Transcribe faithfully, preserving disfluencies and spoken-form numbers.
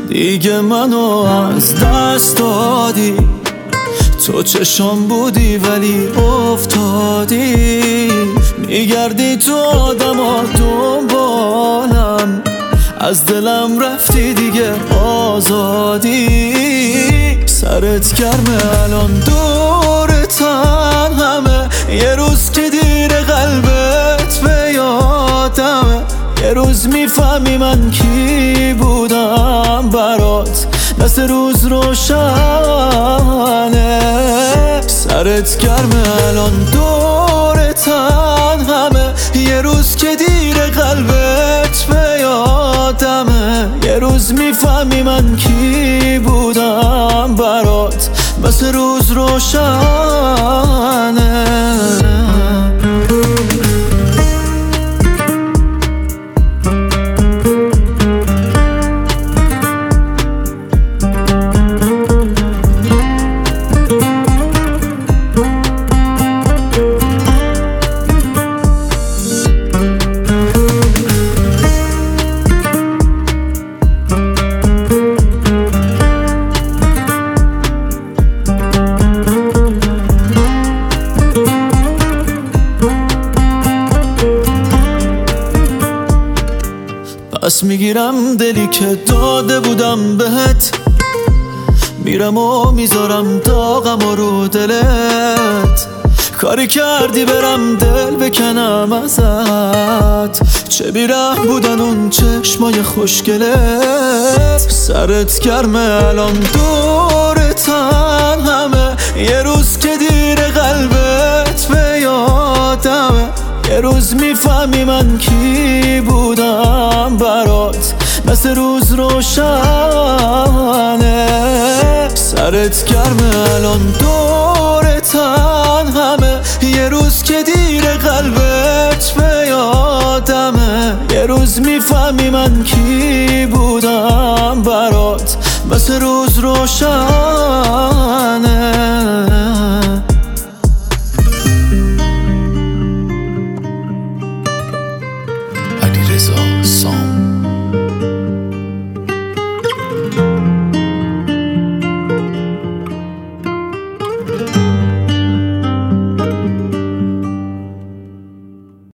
دیگه منو از دست دادی. تو چشم بودی ولی افتادی، میگردی تو آدم ها دنبالم، از دلم رفتی دیگه آزادی. سرت گرمه الان دورتن همه، یه روز که دیر قلبت به یادمه، یه روز میفهمی من کی بودم برات، مثل روز روشنه. سرت گرمه الان دورتن همه، یه روز که دیر قلبت به یادمه، یه روز میفهمی من کی بودم برات، مثل روز روشنه. پس میگیرم دلی که داده بودم بهت، میرم و میذارم داغم و رو دلت. کاری کردی برم دل بکنم ازت، چه بیره بودن اون چشمای خوشگلت. سرت گرمه الان دورتن همه، یه روز که دیر قلبت به یادمه، یه روز میفهمی من کی بودم برات، مثل روز روشنه. سرت گرمه الان دورتن همه، یه روز که دیر قلبت به یادمه، یه روز میفهمی من کی بودم برات، مثل روز روشنه. علیرضا سام